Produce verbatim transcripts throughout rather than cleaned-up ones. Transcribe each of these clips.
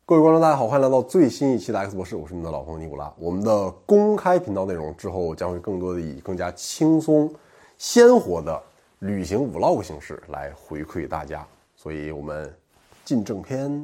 各位观众大家好，欢迎来到最新一期的 X 博士，我是你们的老朋友尼古拉。我们的公开频道内容之后将会更多的以更加轻松鲜活的旅行 vlog 形式来回馈大家，所以我们进正片。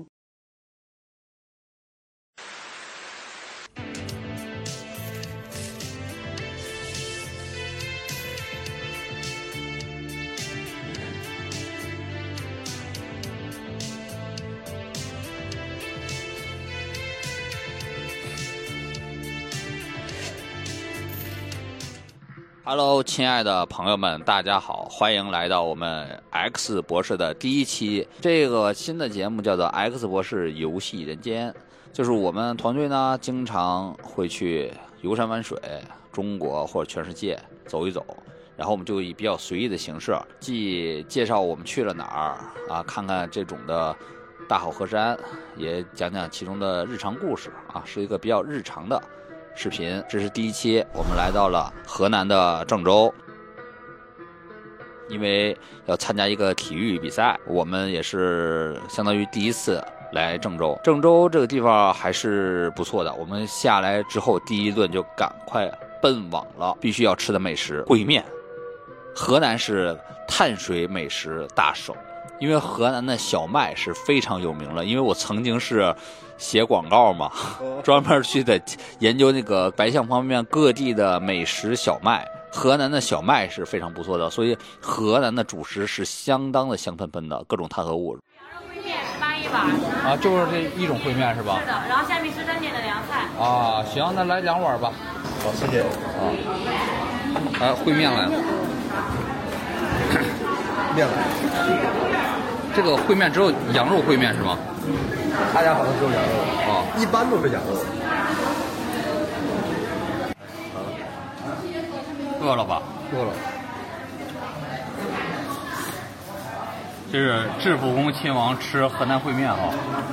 Hello， 亲爱的朋友们，大家好，欢迎来到我们 X 博士的第一期。这个新的节目叫做 X 博士游戏人间，就是我们团队呢经常会去游山玩水，中国或者全世界走一走，然后我们就以比较随意的形式，既介绍我们去了哪儿啊，看看这种的大好河山，也讲讲其中的日常故事啊，是一个比较日常的视频。这是第一期，我们来到了河南的郑州，因为要参加一个体育比赛，我们也是相当于第一次来郑州。郑州这个地方还是不错的，我们下来之后第一顿就赶快奔往了必须要吃的美食烩面。河南是碳水美食大省，因为河南的小麦是非常有名了，因为我曾经是写广告嘛，专门去的研究那个白象方面各地的美食小麦。河南的小麦是非常不错的，所以河南的主食是相当的香喷喷的各种碳合物。 烩面八一碗啊，就是这一种烩面是吧？ 是的，然后下面是单点的凉菜。 啊，行，那来两碗吧。 好，谢谢。 啊，哎，烩面来了。 面来。 这个烩面只有羊肉烩面是吗？ 他家好像只有羊肉啊， 一般都是羊肉。 饿了吧？ 饿了。 这是致富宫亲王吃河南烩面啊，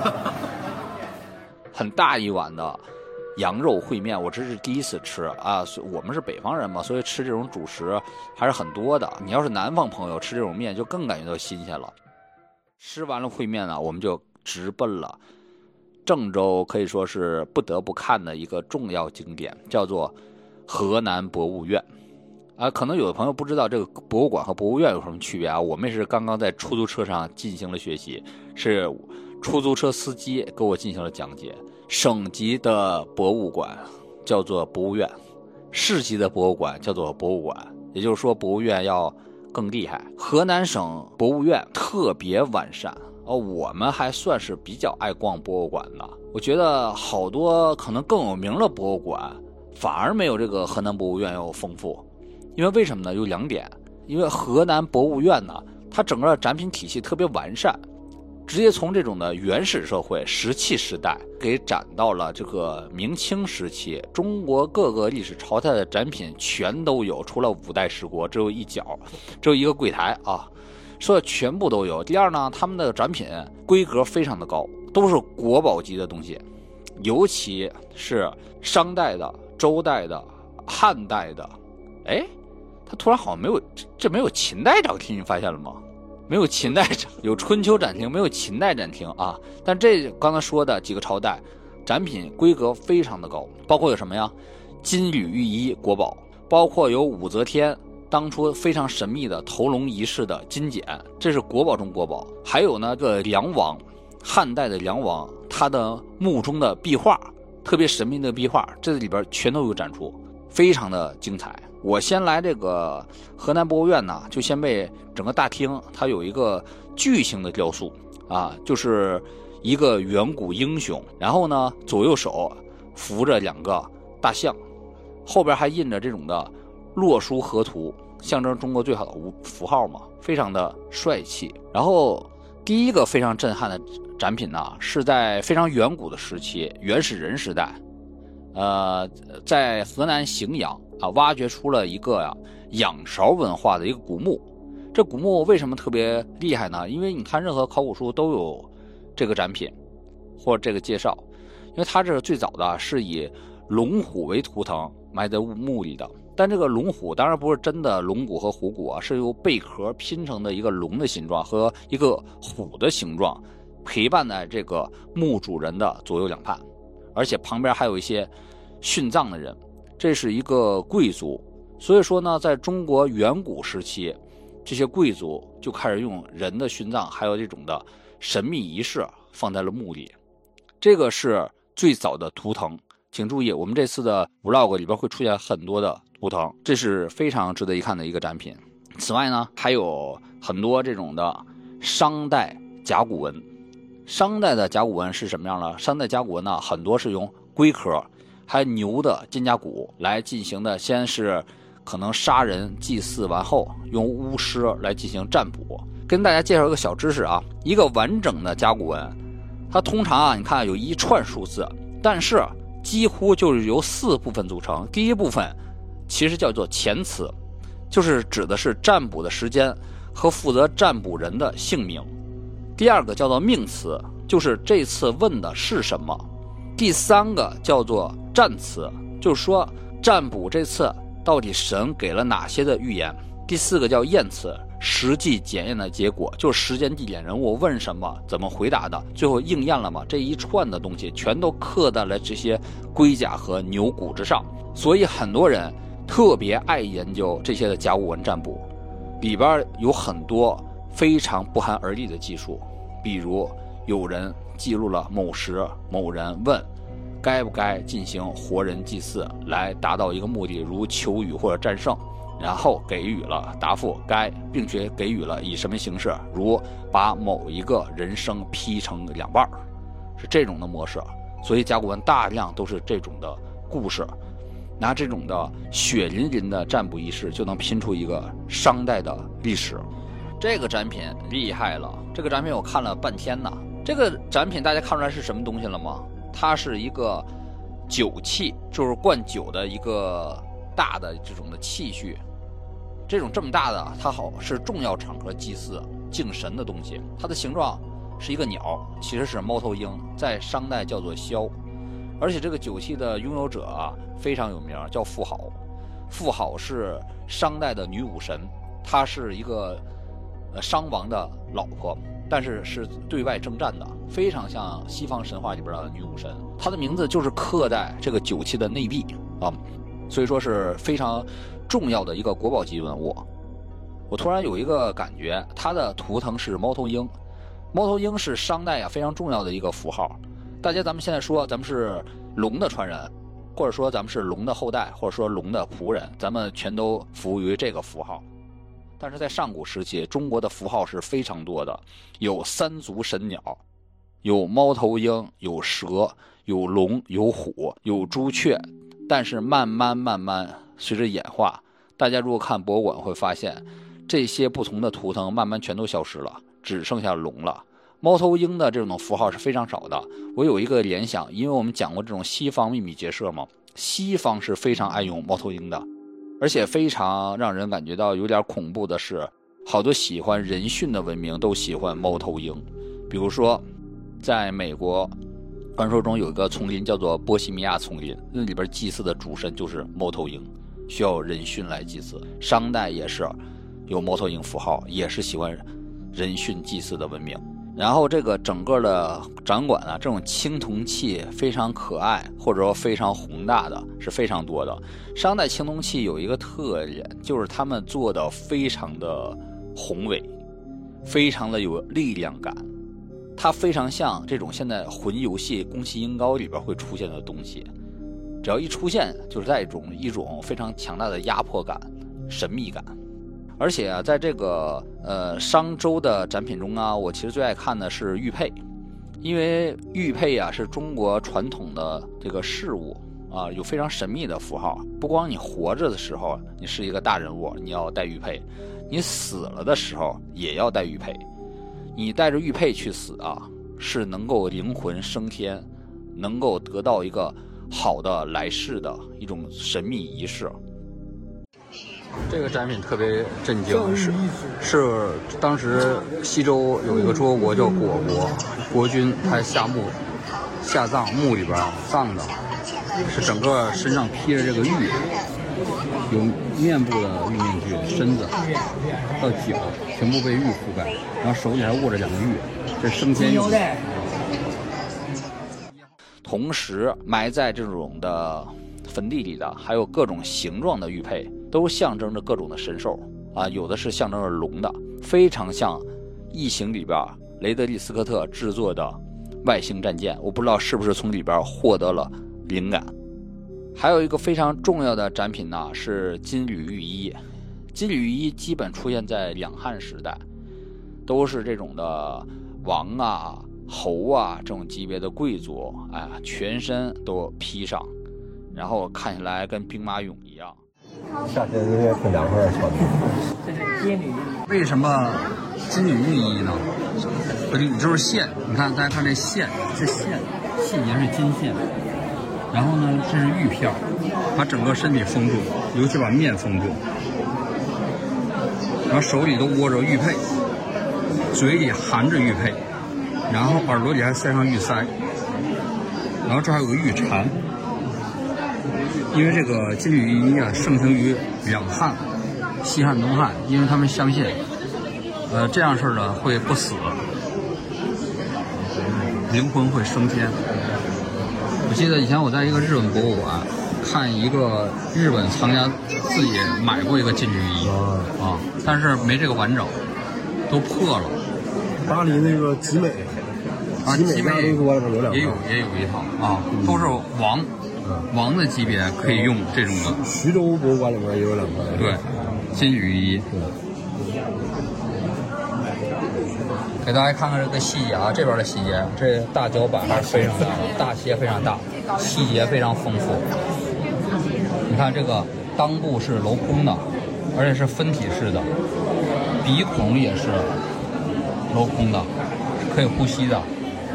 很大一碗的羊肉烩面，我这是第一次吃啊！我们是北方人嘛，所以吃这种主食还是很多的。你要是南方朋友吃这种面，就更感觉到新鲜了。吃完了烩面呢，我们就直奔了郑州，可以说是不得不看的一个重要景点，叫做河南博物院。啊，可能有的朋友不知道这个博物馆和博物院有什么区别啊？我们也是刚刚在出租车上进行了学习，是出租车司机给我进行了讲解。省级的博物馆叫做博物院，市级的博物馆叫做博物馆，也就是说博物院要更厉害。河南省博物院特别完善哦，我们还算是比较爱逛博物馆的。我觉得好多可能更有名的博物馆反而没有这个河南博物院要丰富。因为为什么呢？有两点。因为河南博物院呢，它整个展品体系特别完善，直接从这种的原始社会石器时代给展到了这个明清时期，中国各个历史朝代的展品全都有，除了五代十国只有一角，只有一个柜台啊，所以全部都有。第二呢，他们的展品规格非常的高，都是国宝级的东西，尤其是商代的、周代的、汉代的。哎，他突然好像没有，这没有秦代展厅，你发现了吗？没有秦代展，有春秋展厅，没有秦代展厅啊。但这刚才说的几个朝代展品规格非常的高，包括有什么呀？金缕玉衣国宝，包括有武则天当初非常神秘的头龙仪式的金简，这是国宝中国宝。还有呢个梁王，汉代的梁王，他的墓中的壁画，特别神秘的壁画，这里边全都有展出，非常的精彩。我先来这个河南博物院呢，就先被整个大厅它有一个巨型的雕塑啊，就是一个远古英雄，然后呢左右手扶着两个大象，后边还印着这种的洛书河图，象征中国最好的符号嘛，非常的帅气。然后第一个非常震撼的展品呢，是在非常远古的时期，原始人时代，呃，在河南荥阳啊，挖掘出了一个呀仰韶文化的一个古墓。这古墓为什么特别厉害呢？因为你看任何考古书都有这个展品或者这个介绍，因为它这个最早的是以龙虎为图腾埋在墓里的，但这个龙虎当然不是真的龙骨和虎骨啊，是由贝壳拼成的一个龙的形状和一个虎的形状陪伴在这个墓主人的左右两畔，而且旁边还有一些殉葬的人，这是一个贵族。所以说呢，在中国远古时期，这些贵族就开始用人的殉葬还有这种的神秘仪式放在了墓里。这个是最早的图腾，请注意我们这次的 vlog 里边会出现很多的图腾，这是非常值得一看的一个展品。此外呢，还有很多这种的商代甲骨文。商代的甲骨文是什么样的？商代甲骨文呢，很多是用龟壳还有牛的肩胛骨来进行的，先是可能杀人祭祀完后用巫师来进行占卜。跟大家介绍一个小知识啊，一个完整的甲骨文它通常啊，你看有一串数字，但是几乎就是由四部分组成。第一部分其实叫做前词，就是指的是占卜的时间和负责占卜人的姓名。第二个叫做命词，就是这次问的是什么。第三个叫做占词，就是说占卜这次到底神给了哪些的预言。第四个叫验词，实际检验的结果，就是时间地点人物问什么怎么回答的，最后应验了吗？这一串的东西全都刻在了这些龟甲和牛骨之上。所以很多人特别爱研究这些的甲骨文占卜，里边有很多非常不寒而栗的技术。比如有人记录了某时某人问该不该进行活人祭祀来达到一个目的，如求雨或者战胜，然后给予了答复该，并且给予了以什么形式，如把某一个人生劈成两半，是这种的模式。所以甲骨文大量都是这种的故事，拿这种的血淋淋的占卜仪式就能拼出一个商代的历史。这个展品厉害了，这个展品我看了半天呢。这个展品大家看出来是什么东西了吗？它是一个酒器，就是灌酒的一个大的这种的器具。这种这么大的，它好是重要场合祭祀敬神的东西。它的形状是一个鸟，其实是猫头鹰，在商代叫做枭。而且这个酒器的拥有者啊非常有名，叫妇好。妇好是商代的女武神，她是一个呃商王的老婆，但是是对外征战的，非常像西方神话里边的女武神。她的名字就是刻在这个酒器的内壁啊，所以说是非常重要的一个国宝级文物。我突然有一个感觉，它的图腾是猫头鹰。猫头鹰是商代啊非常重要的一个符号。大家咱们现在说咱们是龙的传人，或者说咱们是龙的后代，或者说龙的仆人，咱们全都服务于这个符号。但是在上古时期，中国的符号是非常多的，有三足神鸟，有猫头鹰，有蛇，有龙，有虎，有朱雀。但是慢慢慢慢随着演化，大家如果看博物馆会发现，这些不同的图腾慢慢全都消失了，只剩下龙了。猫头鹰的这种符号是非常少的。我有一个联想，因为我们讲过这种西方秘密结社嘛，西方是非常爱用猫头鹰的。而且非常让人感觉到有点恐怖的是，好多喜欢人殉的文明都喜欢猫头鹰。比如说在美国传说中有一个丛林叫做波西米亚丛林，那里边祭祀的主神就是猫头鹰，需要人殉来祭祀。商代也是有猫头鹰符号，也是喜欢人殉祭祀的文明。然后这个整个的展馆啊，这种青铜器非常可爱，或者说非常宏大的是非常多的。商代青铜器有一个特点，就是他们做的非常的宏伟，非常的有力量感。它非常像这种现在魂游戏宫崎英高里边会出现的东西，只要一出现就是在一种一种非常强大的压迫感、神秘感。而且啊，在这个呃商周的展品中啊，我其实最爱看的是玉佩，因为玉佩啊是中国传统的这个饰物啊，有非常神秘的符号。不光你活着的时候你是一个大人物，你要戴玉佩，你死了的时候也要戴玉佩。你带着玉佩去死啊，是能够灵魂升天，能够得到一个好的来世的一种神秘仪式。这个展品特别震惊，是是当时西周有一个诸侯国叫虢国，国君他下墓下葬，墓里边葬的是整个身上披着这个玉， 有面部的玉面具，身子到脚全部被玉覆盖，然后手里还握着两个玉，这是升天用的。 同时埋在这种的坟地里的还有各种形状的玉佩，都象征着各种的神兽啊，有的是象征着龙的，非常像《异形》里边雷德利·斯科特制作的外星战舰，我不知道是不是从里边获得了灵感。还有一个非常重要的展品呢，是金缕玉衣。金缕玉衣基本出现在两汉时代，都是这种的王啊、侯啊这种级别的贵族，哎呀，全身都披上，然后看起来跟兵马俑一样。 夏天应该挺凉快的穿的。 这是金缕玉。 为什么金缕玉衣呢？缕就是线，你看大家看这线是线，细节是金线。然后呢，这是玉片，把整个身体封住，尤其把面封住。然后手里都握着玉佩，嘴里含着玉佩，然后耳朵里还塞上玉塞，然后这还有个玉蝉。因为这个金缕玉衣啊，盛行于两汉、西汉、东汉，因为他们相信，呃，这样事儿呢会不死，灵魂会升天。我记得以前我在一个日本博物馆看一个日本藏家自己买过一个金缕衣啊，但是没这个完整，都破了。 巴黎那个集美， 啊， 集美大都多了有两也有也有一套啊，都是王王的级别可以用这种的。 徐州博物馆里面也有两个。 对，金缕衣。给大家看看这个细节啊，这边的细节，这大脚板还是非常大的，大鞋非常大，细节非常丰富。你看这个裆部是镂空的，而且是分体式的，鼻孔也是镂空的，可以呼吸的。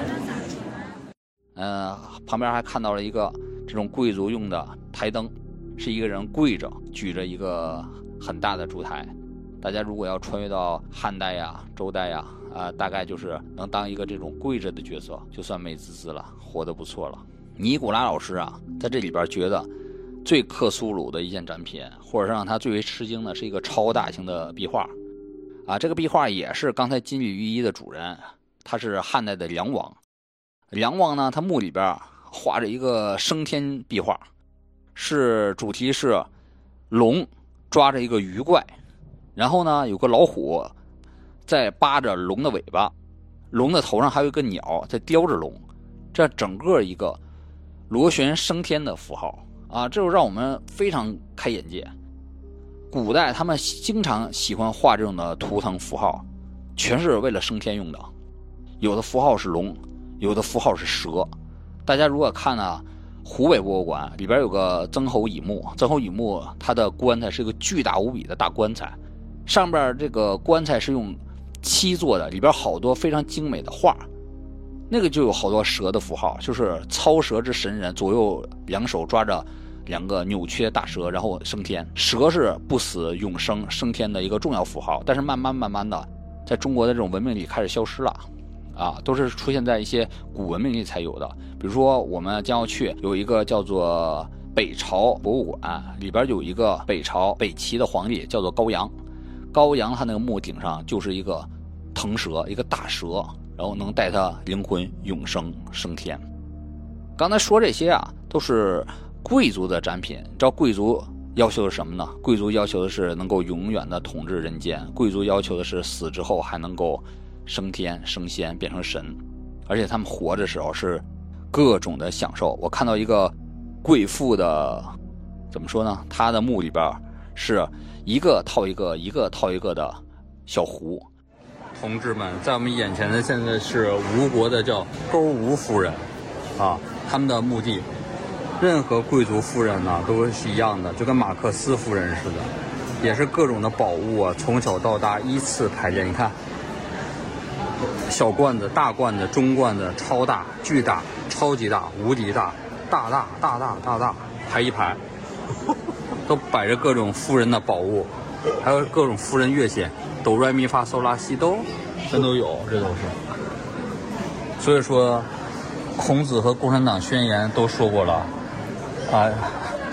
呃，旁边还看到了一个这种贵族用的台灯，是一个人跪着举着一个很大的烛台。大家如果要穿越到汉代呀、周代呀，啊、呃，大概就是能当一个这种跪着的角色，就算美滋滋了，活得不错了。尼古拉老师啊，在这里边觉得最克苏鲁的一件展品，或者是让他最为吃惊的是一个超大型的壁画，啊，这个壁画也是刚才金缕玉衣的主人，他是汉代的梁王。梁王呢，他墓里边画着一个升天壁画，是主题是龙抓着一个鱼怪。然后呢，有个老虎在扒着龙的尾巴，龙的头上还有一个鸟在叼着龙，这整个一个螺旋升天的符号啊，这就让我们非常开眼界。古代他们经常喜欢画这种的图腾符号，全是为了升天用的。有的符号是龙，有的符号是蛇。大家如果看呢，湖北博物馆里边有个曾侯乙墓，曾侯乙墓它的棺材是一个巨大无比的大棺材。上边这个棺材是用漆做的，里边好多非常精美的画，那个就有好多蛇的符号，就是操蛇之神人，左右两手抓着两个扭曲的大蛇，然后升天。蛇是不死永生升天的一个重要符号，但是慢慢慢慢的在中国的这种文明里开始消失了啊，都是出现在一些古文明里才有的。比如说我们将要去有一个叫做北朝博物馆，里边有一个北朝北齐的皇帝叫做高阳，高阳他那个墓顶上就是一个腾蛇，一个大蛇，然后能带他灵魂永生升天。刚才说这些啊，都是贵族的展品。你知道贵族要求的是什么呢？贵族要求的是能够永远的统治人间，贵族要求的是死之后还能够升天升仙变成神，而且他们活着时候是各种的享受。我看到一个贵妇的，怎么说呢，他的墓里边是一个套一个一个套一个的小壶。同志们，在我们眼前的现在是吴国的叫勾吴夫人啊，他们的墓地，任何贵族夫人呢都是一样的，就跟马克思夫人似的，也是各种的宝物啊，从小到大依次排列。你看，小罐子、大罐子、中罐子、超大、巨大、超级大、无敌大、大大大大大大，排一排，都摆着各种夫人的宝物，还有各种夫人乐器，哆来咪发嗦拉西哆，全都有，这都是。所以说，孔子和共产党宣言都说过了，啊，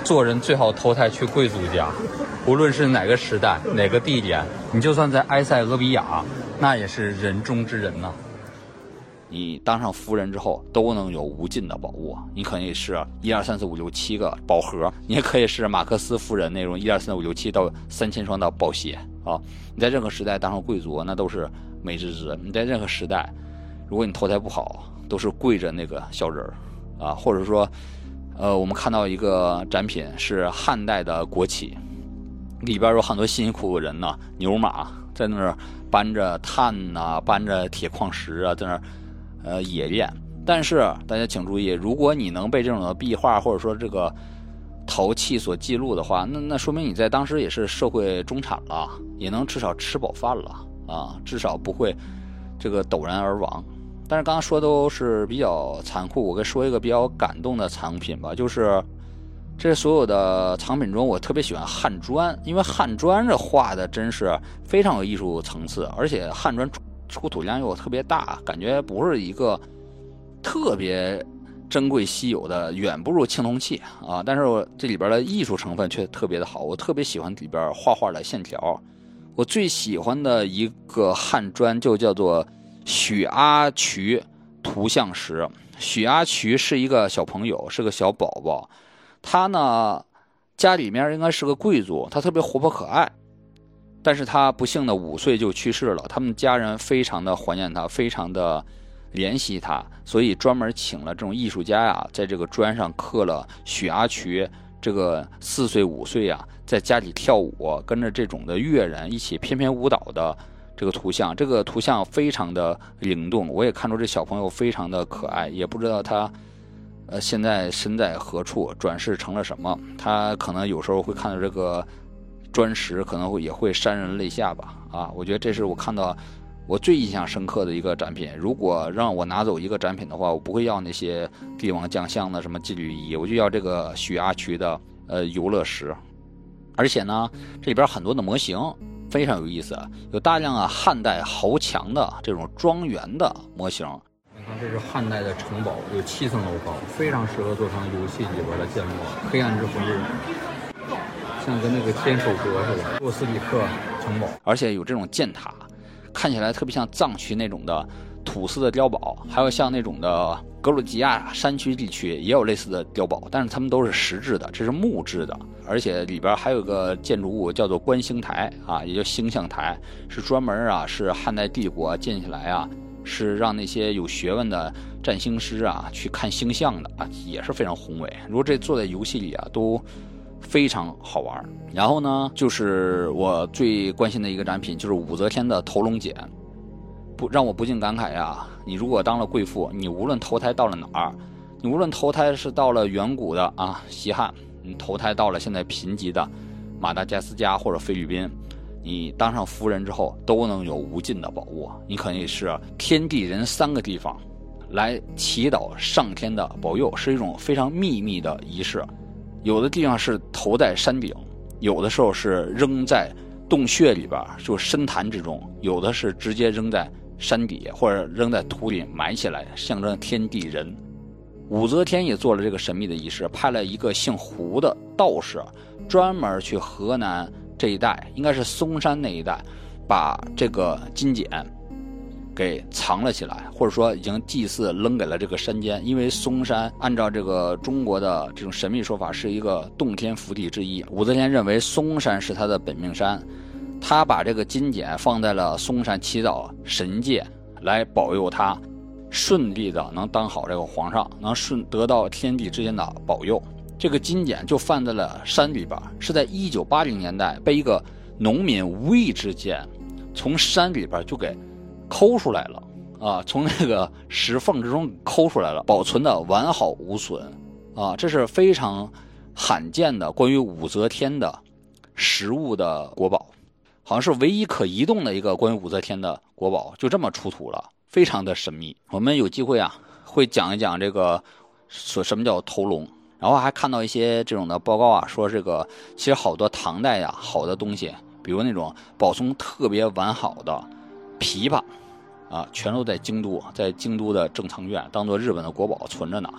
做人最好投胎去贵族家，无论是哪个时代哪个地点，你就算在埃塞俄比亚，那也是人中之人呐、啊。 你当上夫人之后都能有无尽的宝物，你可以是一二三四五六七个宝盒，你也可以是马克思夫人那种一二三四五六七到三千双的宝鞋啊！你在任何时代当上贵族，那都是美滋滋。你在任何时代，如果你投胎不好，都是跪着那个小人儿啊，或者说，呃，我们看到一个展品是汉代的国旗，里边有很多辛辛苦苦的人呢，牛马在那儿搬着炭呐、啊，搬着铁矿石啊，在那儿。呃，冶炼，但是大家请注意，如果你能被这种的壁画或者说这个陶器所记录的话，那那说明你在当时也是社会中产了，也能至少吃饱饭了啊，至少不会这个陡然而亡。但是刚刚说都是比较残酷，我跟说一个比较感动的藏品吧，就是这所有的藏品中，我特别喜欢汉砖，因为汉砖这画的真是非常有艺术层次，而且汉砖出土量又特别大，感觉不是一个特别珍贵稀有的，远不如青铜器啊。但是这里边的艺术成分却特别的好，我特别喜欢里边画画的线条。我最喜欢的一个汉砖就叫做许阿渠图像石。许阿渠是一个小朋友，是个小宝宝，他呢家里面应该是个贵族，他特别活泼可爱。但是他不幸的五岁就去世了，他们家人非常的怀念他，非常的怜惜他，所以专门请了这种艺术家呀，在这个砖上刻了许阿渠这个四岁五岁呀，在家里跳舞，跟着这种的乐人一起翩翩舞蹈的这个图像。这个图像非常的灵动，我也看出这小朋友非常的可爱，也不知道他呃现在身在何处，转世成了什么。他可能有时候会看到这个砖石，可能会也会潸然泪下吧。啊，我觉得这是我看到我最印象深刻的一个展品。如果让我拿走一个展品的话，我不会要那些帝王将相的什么祭吕仪，我就要这个许阿渠的呃游乐石。而且呢，这里边很多的模型非常有意思，有大量啊汉代豪强的这种庄园的模型。 你看，这是汉代的城堡，有七层楼高，非常适合做成游戏里边的建模。黑暗之魂日。像跟那个天守阁似的，洛斯里克城堡， 而且有这种箭塔，看起来特别像藏区那种的土司的碉堡，还有像那种的格鲁吉亚山区地区也有类似的碉堡，但是他们都是石质的，这是木质的，而且里边还有个建筑物叫做观星台啊，也叫星象台，是专门啊是汉代帝国建起来啊，是让那些有学问的占星师啊去看星象的啊，也是非常宏伟。如果这做在游戏里啊，都非常好玩。然后呢，就是我最关心的一个展品，就是武则天的头龙剪。不让我不禁感慨呀，你如果当了贵妇，你无论投胎到了哪儿，你无论投胎是到了远古的啊西汉，你投胎到了现在贫瘠的马达加斯加或者菲律宾，你当上夫人之后都能有无尽的宝物。你可以是天地人三个地方来祈祷上天的保佑，是一种非常秘密的仪式。有的地方是投在山顶，有的时候是扔在洞穴里边，就深潭之中，有的是直接扔在山底或者扔在土里埋起来，象征天地人。武则天也做了这个神秘的仪式，派了一个姓胡的道士专门去河南这一带，应该是嵩山那一带，把这个金简给藏了起来，或者说已经祭祀扔给了这个山间。因为嵩山按照这个中国的这种神秘说法是一个洞天福地之一，武则天认为嵩山是他的本命山，他把这个金简放在了嵩山，祈祷神界来保佑他顺利的能当好这个皇上，能顺得到天地之间的保佑。这个金简就放在了山里边，是在一九八零年代被一个农民无意之间从山里边就给抠出来了啊，从那个石缝之中抠出来了，保存的完好无损啊，这是非常罕见的关于武则天的实物的国宝，好像是唯一可移动的一个关于武则天的国宝，就这么出土了，非常的神秘。我们有机会啊会讲一讲这个说什么叫头龙，然后还看到一些这种的报告啊，说这个其实好多唐代呀好的东西，比如那种保存特别完好的琵琶啊，全都在京都，在京都的正仓院当做日本的国宝存着呢。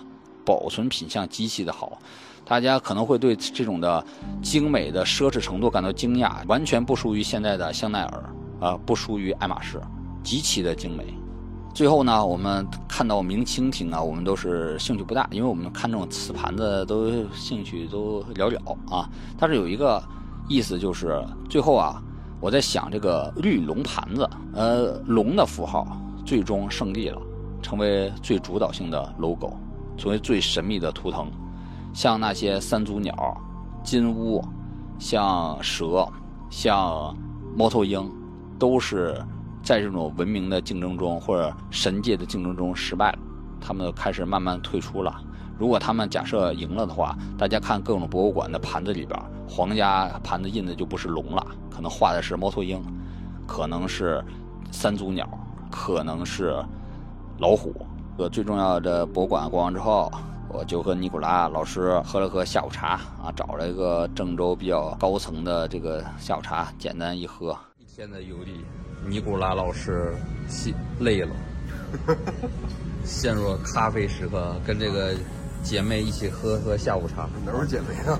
保存品相极其的好。大家可能会对这种的精美的奢侈程度感到惊讶，完全不输于现在的香奈儿，啊、呃，不输于爱马仕，极其的精美。最后呢，我们看到明清廷啊，我们都是兴趣不大，因为我们看这种瓷盘子都兴趣都寥寥啊。但是有一个意思就是，最后啊，我在想这个绿龙盘子，呃，龙的符号最终胜利了，成为最主导性的 logo， 成为最神秘的图腾。像那些三足鸟、金乌，像蛇、像猫头鹰，都是在这种文明的竞争中或者神界的竞争中失败了，他们开始慢慢退出了。如果他们假设赢了的话，大家看各种博物馆的盘子里边，皇家盘子印的就不是龙了，可能画的是猫头鹰，可能是三足鸟，可能是老虎。呃，最重要的博物馆逛完之后，我就和尼古拉老师喝了喝下午茶啊，找了一个郑州比较高层的这个下午茶，简单一喝。一天的游历，尼古拉老师累了，陷入了咖啡时刻，跟这个姐妹一起喝喝下午茶。 哪有姐妹啊？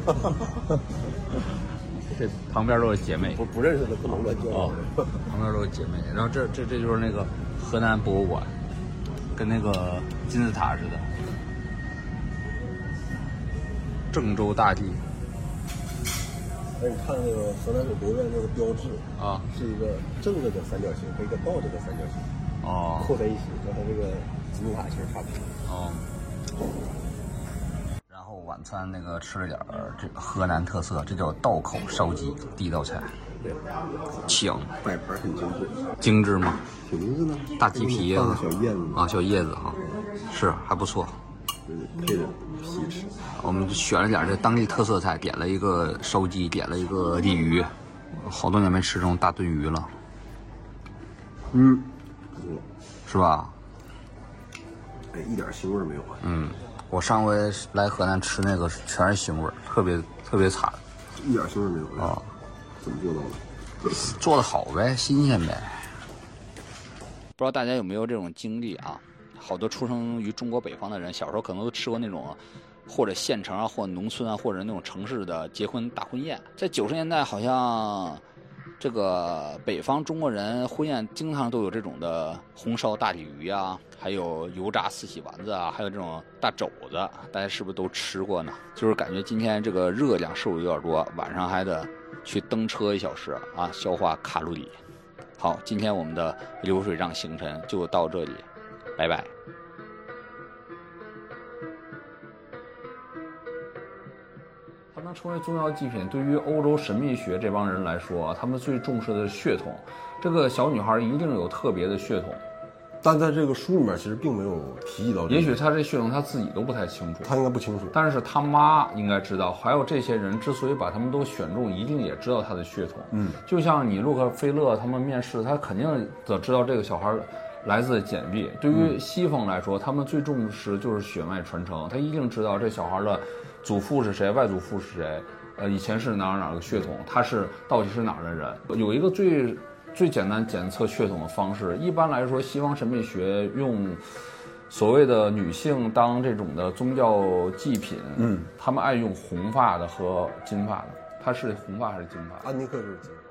这旁边都是姐妹， 不不认识的不能乱叫。 哦，旁边都是姐妹。然后这这这就是那个河南博物馆，跟那个金字塔似的。郑州大地。 哎，你看那个河南省博物院那个标志啊， 是一个正着的三角形和一个倒着的三角形， 哦， 扣在一起，和它这个金字塔其实差不多。 哦。然后晚餐那个吃了点儿这个河南特色，这叫道口烧鸡，第一道菜。 对， 香， 摆盘很精致。 精致吗？ 挺精致的。 大鸡皮啊， 小叶子啊，小叶子哈，是还不错。 配着皮吃。 我们选了点这当地特色菜，点了一个烧鸡，点了一个鲤鱼，好多年没吃这种大炖鱼了。 嗯， 是吧？ 哎，一点腥味没有啊。 嗯，我上回来河南吃那个全是腥味，特别特别惨。 一点腥味没有啊？ 怎么做到的？ 做的好呗，新鲜呗。不知道大家有没有这种经历啊？好多出生于中国北方的人，小时候可能都吃过那种或者县城啊，或者农村啊，或者那种城市的结婚大婚宴。在九十年代，好像这个北方中国人婚宴经常都有这种的红烧大鲤鱼啊，还有油炸四喜丸子啊，还有这种大肘子，大家是不是都吃过呢？就是感觉今天这个热量摄入有点多，晚上还得去蹬车一小时啊，消化卡路里。好，今天我们的流水账行程就到这里，拜拜。它能成为重要祭品，对于欧洲神秘学这帮人来说，他们最重视的是血统。这个小女孩一定有特别的血统， 但在这个书里面其实并没有提及到这个。 也许她这血统她自己都不太清楚， 她应该不清楚， 但是她妈应该知道。还有这些人之所以把他们都选中，一定也知道她的血统。 嗯， 就像你洛克菲勒他们面试，他肯定得知道这个小孩来自简历。对于西方来说，他们最重视就是血脉传承，他一定知道这小孩的祖父是谁，外祖父是谁，呃，以前是哪儿哪儿的血统，他是到底是哪儿的人。有一个最最简单检测血统的方式，一般来说，西方神秘学用所谓的女性当这种的宗教祭品， 嗯， 他们爱用红发的和金发的，他是红发还是金发？ 安妮克是金发。